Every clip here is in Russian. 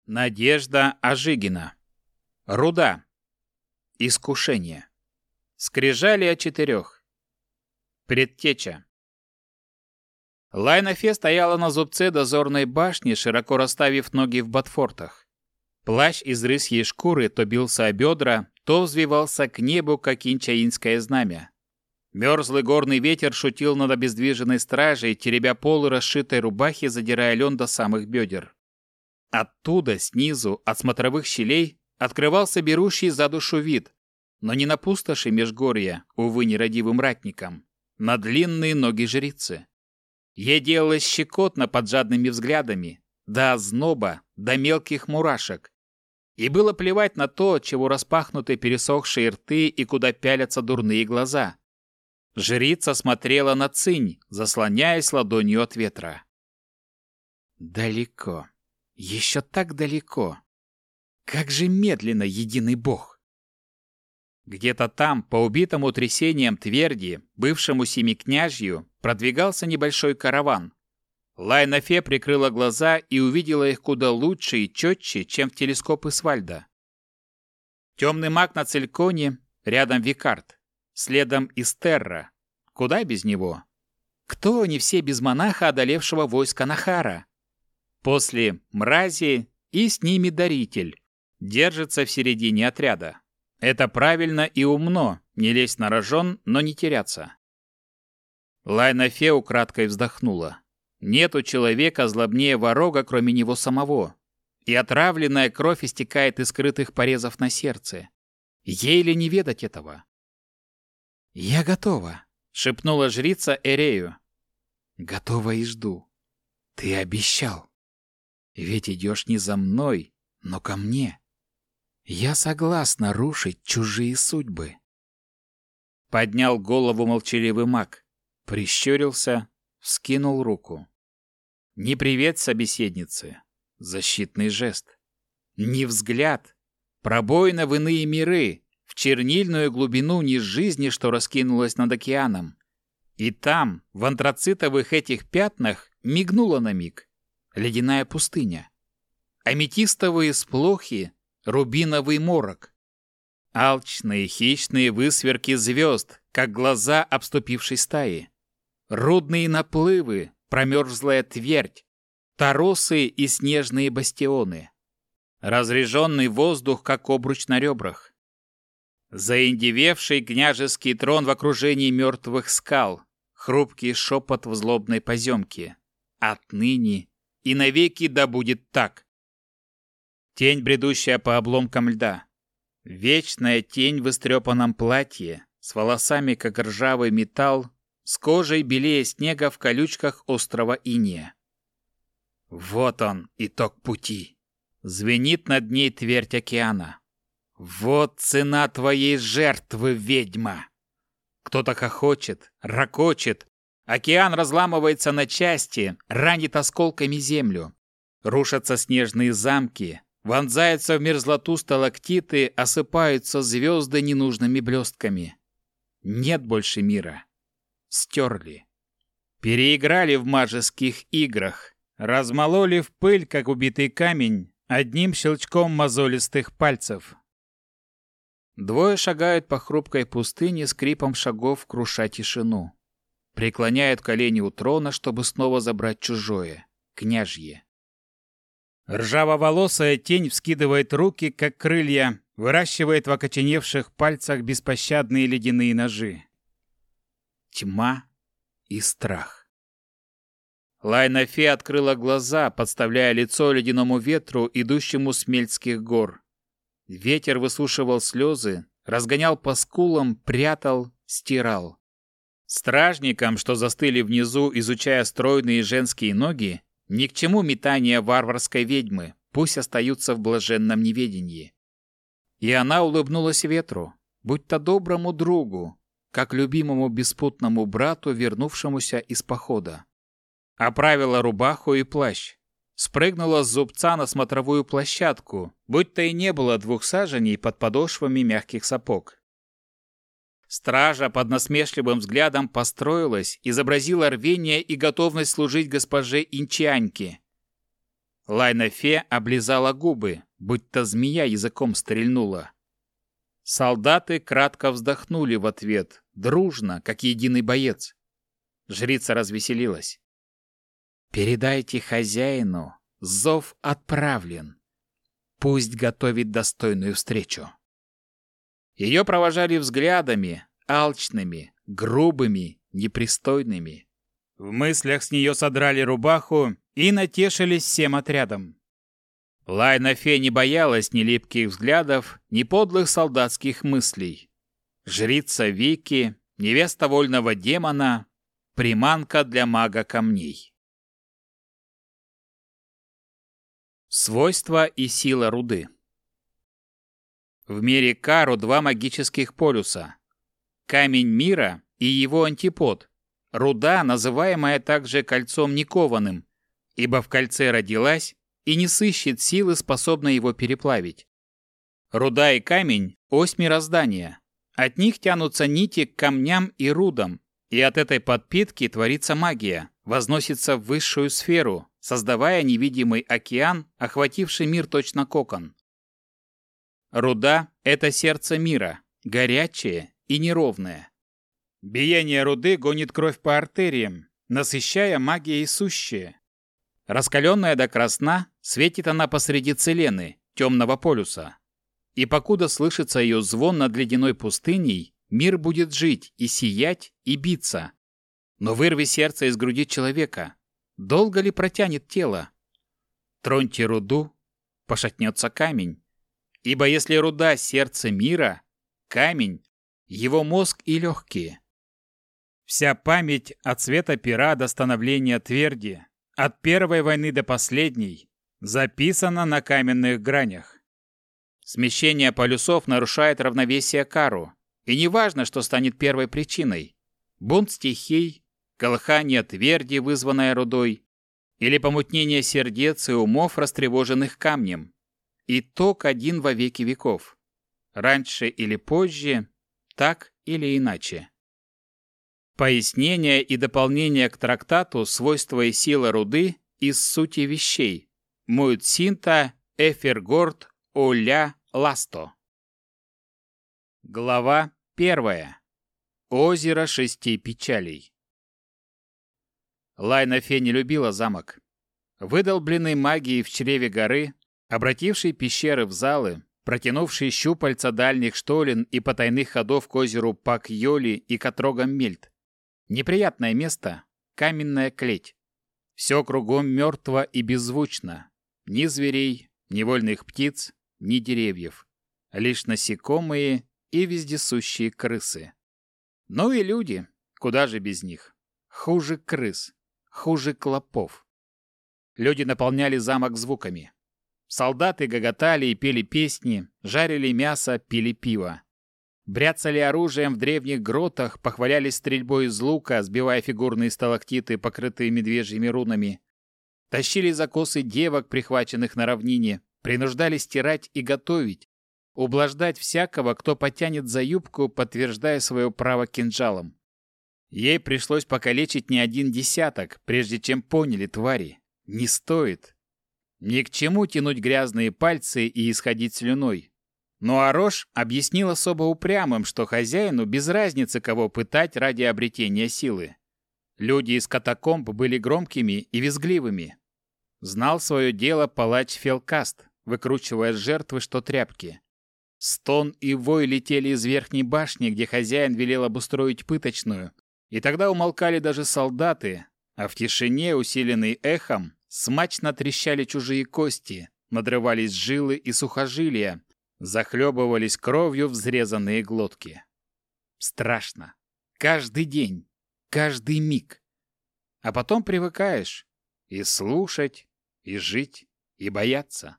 Надежда Ажигина. Руда. Искушение. Скрижали о 4. Предтеча. Лайна-Фе стояла на зубце дозорной башни, широко расставив ноги в ботфортах. Плащ из рысьей шкуры то бился о бедра, то взвивался к небу, как инчаинское знамя. Мерзлый горный ветер шутил над обездвиженной стражей, теребя полы расшитой рубахи, задирая лен до самых бедер. Оттуда, снизу, от смотровых щелей, открывался берущий за душу вид, но не на пустоши межгорья, увы, нерадивым ратникам, на длинные ноги жрицы. Ей делалось щекотно под жадными взглядами, до озноба, до мелких мурашек. И было плевать на то, чего распахнуты пересохшие рты и куда пялятся дурные глаза. Жрица смотрела на Цинь, заслоняясь ладонью от ветра. Далеко. Еще так далеко. Как же медленно единый бог! Где-то там, по убитому трясением тверди, бывшему семикняжью, продвигался небольшой караван. Лайна-Фе прикрыла глаза и увидела их куда лучше и четче, чем в телескоп Исвальда. Темный маг на Цельконе, рядом Викард, следом Истерра. Куда без него? Кто они все без монаха, одолевшего войско Нахара? После мрази и с ними даритель. Держится в середине отряда. Это правильно и умно, не лезть на рожон, но не теряться. Лайна-Фе украдкой вздохнула. Нет у человека злобнее ворога, кроме него самого. И отравленная кровь истекает из скрытых порезов на сердце. Ей ли не ведать этого? «Я готова», — шепнула жрица Эрею. «Готова и жду. Ты обещал. Ведь идешь не за мной, но ко мне. Я согласна рушить чужие судьбы». Поднял голову молчаливый маг, прищурился, вскинул руку. Не привет собеседнице, защитный жест. Не взгляд, пробоина в иные миры, в чернильную глубину низ жизни, что раскинулась над океаном. И там, в антрацитовых этих пятнах, мигнула на миг ледяная пустыня. Аметистовые сплохи, рубиновый морок. Алчные хищные высверки звезд, как глаза обступившей стаи. Рудные наплывы, промерзлая твердь, торосы и снежные бастионы. Разреженный воздух, как обруч на ребрах. Заиндевевший княжеский трон в окружении мертвых скал, хрупкий шепот в злобной поземке. Отныне и навеки да будет так. Тень, бредущая по обломкам льда. Вечная тень в истрепанном платье, с волосами, как ржавый металл, с кожей белее снега в колючках острого инея. Вот он, итог пути. Звенит над ней твердь океана. Вот цена твоей жертвы, ведьма. Кто-то хохочет, ракочет. Океан разламывается на части, ранит осколками землю. Рушатся снежные замки, вонзаются в мерзлоту сталактиты, осыпаются звезды ненужными блестками. Нет больше мира. Стерли. Переиграли в мажеских играх. Размололи в пыль, как убитый камень, одним щелчком мозолистых пальцев. Двое шагают по хрупкой пустыне, скрипом шагов круша тишину. Преклоняют колени у трона, чтобы снова забрать чужое, княжье. Ржавоволосая тень вскидывает руки, как крылья, выращивает в окоченевших пальцах беспощадные ледяные ножи. Тьма и страх. Лайна-Фе открыла глаза, подставляя лицо ледяному ветру, идущему с Мельдских гор. Ветер высушивал слезы, разгонял по скулам, прятал, стирал. Стражникам, что застыли внизу, изучая стройные женские ноги, ни к чему метания варварской ведьмы, пусть остаются в блаженном неведении. И она улыбнулась ветру, будто доброму другу, как любимому беспутному брату, вернувшемуся из похода. Оправила рубаху и плащ, спрыгнула с зубца на смотровую площадку, будто и не было 2 саженей под подошвами мягких сапог. Стража под насмешливым взглядом построилась, изобразила рвение и готовность служить госпоже Инчаньке. Лайна-фе облизала губы, будто змея языком стрельнула. Солдаты кратко вздохнули в ответ, дружно, как единый боец. Жрица развеселилась. «Передайте хозяину, зов отправлен. Пусть готовит достойную встречу». Ее провожали взглядами, алчными, грубыми, непристойными. В мыслях с нее содрали рубаху и натешились всем отрядом. Лайна-фе не боялась ни липких взглядов, ни подлых солдатских мыслей. Жрица Вики, невеста вольного демона, приманка для мага камней. Свойства и сила руды. В мире Кару два магических полюса. Камень мира и его антипод. Руда, называемая также кольцом никованным, ибо в кольце родилась и не сыщет силы, способной его переплавить. Руда и камень – ось мироздания. От них тянутся нити к камням и рудам, и от этой подпитки творится магия, возносится в высшую сферу, создавая невидимый океан, охвативший мир точно кокон. Руда – это сердце мира, горячее и неровное. Биение руды гонит кровь по артериям, насыщая магией сущее. Раскаленная до красна, светит она посреди Целены, темного полюса. И покуда слышится ее звон над ледяной пустыней, мир будет жить и сиять, и биться. Но вырви сердце из груди человека. Долго ли протянет тело? Троньте руду, пошатнется камень. Ибо если руда – сердце мира, камень – его мозг и легкие. Вся память от цвета пера до становления тверди, от первой войны до последней, записана на каменных гранях. Смещение полюсов нарушает равновесие Кару, и неважно, что станет первой причиной – бунт стихий, колыхание тверди, вызванное рудой, или помутнение сердец и умов, растревоженных камнем. Итог один во веки веков. Раньше или позже, так или иначе. Пояснение и дополнение к трактату «Свойства и сила руды» из сути вещей. Муэцинта Эфергорд Оля Ласто. Глава 1. Озеро шести печалей. Лайна-фе не любила замок. Выдолбленный магией в чреве горы, обративший пещеры в залы, протянувший щупальца дальних штолен и потайных ходов к озеру Пак-Йоли и к отрогам Мельт. Неприятное место – каменная клеть. Все кругом мертво и беззвучно. Ни зверей, ни вольных птиц, ни деревьев. Лишь насекомые и вездесущие крысы. Ну и люди, куда же без них. Хуже крыс, хуже клопов. Люди наполняли замок звуками. Солдаты гоготали и пели песни, жарили мясо, пили пиво. Бряцали оружием в древних гротах, похвалялись стрельбой из лука, сбивая фигурные сталактиты, покрытые медвежьими рунами. Тащили за косы девок, прихваченных на равнине, принуждали стирать и готовить, ублаждать всякого, кто потянет за юбку, подтверждая свое право кинжалом. Ей пришлось покалечить не один десяток, прежде чем поняли твари. Не стоит. Ни к чему тянуть грязные пальцы и исходить слюной. Но Арош объяснил особо упрямым, что хозяину без разницы, кого пытать ради обретения силы. Люди из катакомб были громкими и визгливыми. Знал свое дело палач Фелкаст, выкручивая с жертвы что тряпки. Стон и вой летели из верхней башни, где хозяин велел обустроить пыточную, и тогда умолкали даже солдаты, а в тишине, усиленной эхом, смачно трещали чужие кости, надрывались жилы и сухожилия, захлебывались кровью взрезанные глотки. Страшно. Каждый день, каждый миг. А потом привыкаешь и слушать, и жить, и бояться.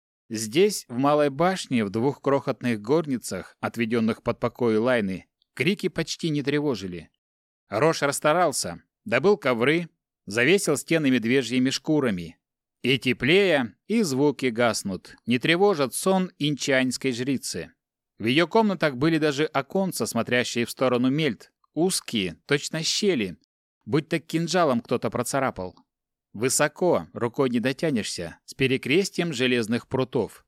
Здесь, в Малой башне, в двух крохотных горницах, отведенных под покои Лайны, крики почти не тревожили. Рош расстарался, добыл ковры, завесил стены медвежьими шкурами. И теплее, и звуки гаснут, не тревожат сон инчанской жрицы. В ее комнатах были даже оконца, смотрящие в сторону Мельт, узкие, точно щели, будто кинжалом кто-то процарапал. Высоко, рукой не дотянешься, с перекрестием железных прутов.